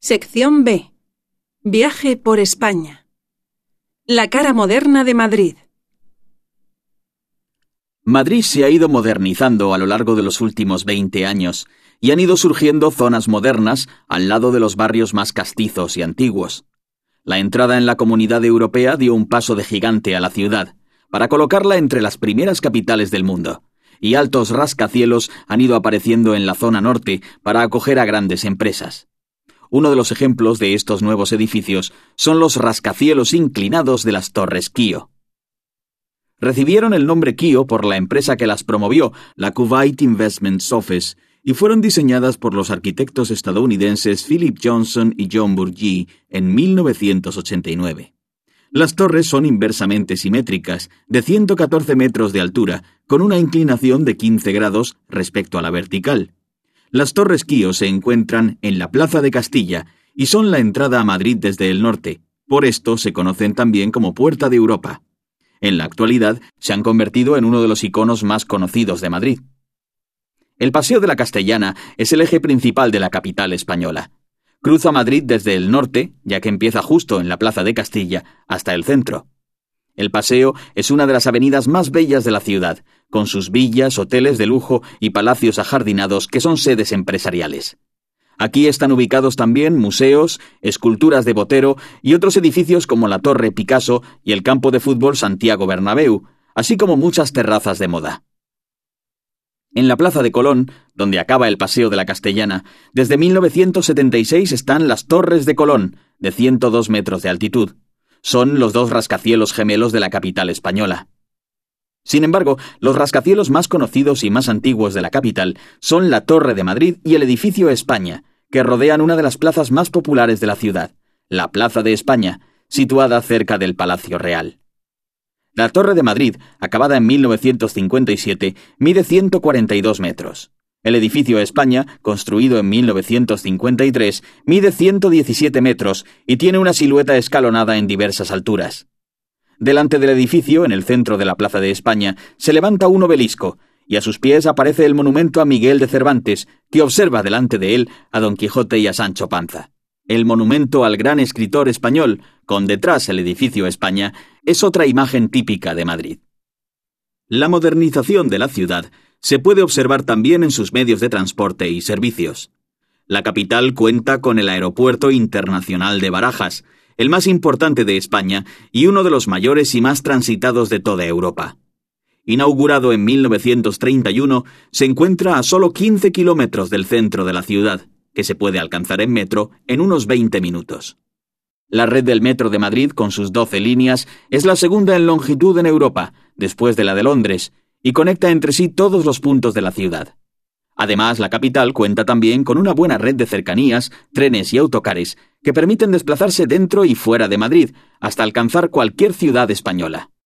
Sección B. Viaje por España. La cara moderna de Madrid. Madrid se ha ido modernizando a lo largo de los últimos 20 años y han ido surgiendo zonas modernas al lado de los barrios más castizos y antiguos. La entrada en la Comunidad Europea dio un paso de gigante a la ciudad, para colocarla entre las primeras capitales del mundo, y altos rascacielos han ido apareciendo en la zona norte para acoger a grandes empresas. Uno de los ejemplos de estos nuevos edificios son los rascacielos inclinados de las Torres Kio. Recibieron el nombre Kio por la empresa que las promovió, la Kuwait Investment Office, y fueron diseñadas por los arquitectos estadounidenses Philip Johnson y John Burgee en 1989. Las torres son inversamente simétricas, de 114 metros de altura, con una inclinación de 15 grados respecto a la vertical. Las Torres Kio se encuentran en la Plaza de Castilla y son la entrada a Madrid desde el norte. Por esto se conocen también como Puerta de Europa. En la actualidad se han convertido en uno de los iconos más conocidos de Madrid. El Paseo de la Castellana es el eje principal de la capital española. Cruza Madrid desde el norte, ya que empieza justo en la Plaza de Castilla, hasta el centro. El Paseo es una de las avenidas más bellas de la ciudad, con sus villas, hoteles de lujo y palacios ajardinados que son sedes empresariales. Aquí están ubicados también museos, esculturas de Botero y otros edificios como la Torre Picasso y el campo de fútbol Santiago Bernabéu, así como muchas terrazas de moda. En la Plaza de Colón, donde acaba el Paseo de la Castellana, desde 1976 están las Torres de Colón, de 102 metros de altitud. Son los dos rascacielos gemelos de la capital española. Sin embargo, los rascacielos más conocidos y más antiguos de la capital son la Torre de Madrid y el Edificio España, que rodean una de las plazas más populares de la ciudad, la Plaza de España, situada cerca del Palacio Real. La Torre de Madrid, acabada en 1957, mide 142 metros. El Edificio España, construido en 1953, mide 117 metros y tiene una silueta escalonada en diversas alturas. Delante del edificio, en el centro de la Plaza de España, se levanta un obelisco, y a sus pies aparece el monumento a Miguel de Cervantes, que observa delante de él a Don Quijote y a Sancho Panza. El monumento al gran escritor español, con detrás el Edificio España, es otra imagen típica de Madrid. La modernización de la ciudad se puede observar también en sus medios de transporte y servicios. La capital cuenta con el Aeropuerto Internacional de Barajas, el más importante de España y uno de los mayores y más transitados de toda Europa. Inaugurado en 1931, se encuentra a solo 15 kilómetros del centro de la ciudad, que se puede alcanzar en metro en unos 20 minutos. La red del Metro de Madrid, con sus 12 líneas, es la segunda en longitud en Europa, después de la de Londres, y conecta entre sí todos los puntos de la ciudad. Además, la capital cuenta también con una buena red de cercanías, trenes y autocares que permiten desplazarse dentro y fuera de Madrid, hasta alcanzar cualquier ciudad española.